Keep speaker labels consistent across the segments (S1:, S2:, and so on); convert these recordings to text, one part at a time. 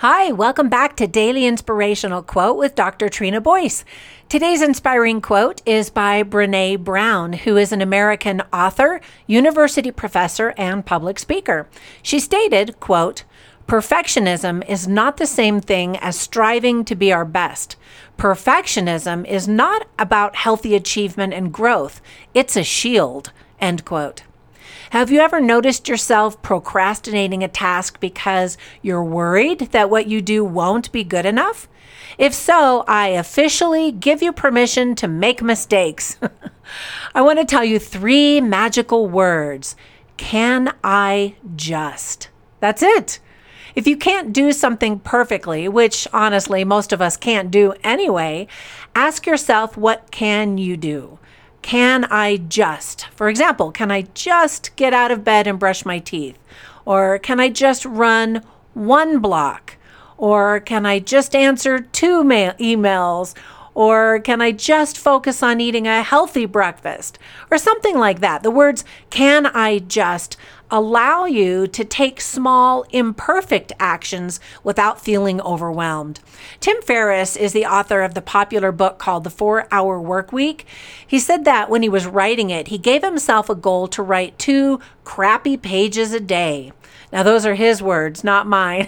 S1: Hi, welcome back to Daily Inspirational Quote with Dr. Trina Boyce. Today's inspiring quote is by Brené Brown, who is an American author, university professor, and public speaker. She stated, quote, "Perfectionism is not the same thing as striving to be our best. Perfectionism is not about healthy achievement and growth. It's a shield," end quote. Have you ever noticed yourself procrastinating a task because you're worried that what you do won't be good enough? If so, I officially give you permission to make mistakes. I want to tell you 3 magical words. Can I just? That's it. If you can't do something perfectly, which honestly most of us can't do anyway, ask yourself, what can you do? Can I just? For example, can I just get out of bed and brush my teeth? Or can I just run 1 block? Or can I just answer 2 emails? Or can I just focus on eating a healthy breakfast? Or something like that. The words "can I just" allow you to take small, imperfect actions without feeling overwhelmed. Tim Ferriss is the author of the popular book called The 4-Hour Workweek. He said that when he was writing it, he gave himself a goal to write 2 crappy pages a day. Now, those are his words, not mine.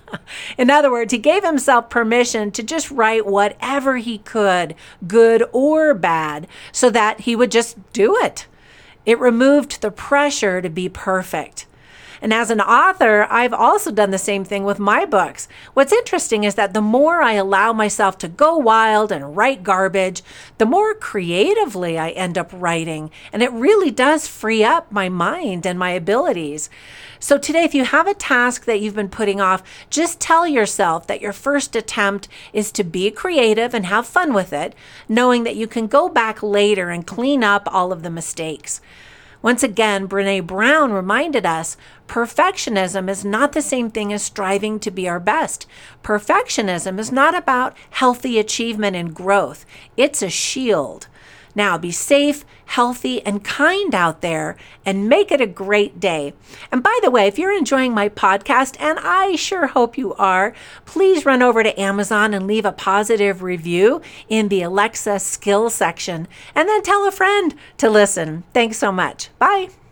S1: In other words, he gave himself permission to just write whatever he could, good or bad, so that he would just do it. It removed the pressure to be perfect. And as an author, I've also done the same thing with my books. What's interesting is that the more I allow myself to go wild and write garbage, the more creatively I end up writing. And it really does free up my mind and my abilities. So today, if you have a task that you've been putting off, just tell yourself that your first attempt is to be creative and have fun with it, knowing that you can go back later and clean up all of the mistakes. Once again, Brené Brown reminded us, perfectionism is not the same thing as striving to be our best. Perfectionism is not about healthy achievement and growth. It's a shield. Now, be safe, healthy, and kind out there, and make it a great day. And by the way, if you're enjoying my podcast, and I sure hope you are, please run over to Amazon and leave a positive review in the Alexa skill section, and then tell a friend to listen. Thanks so much. Bye.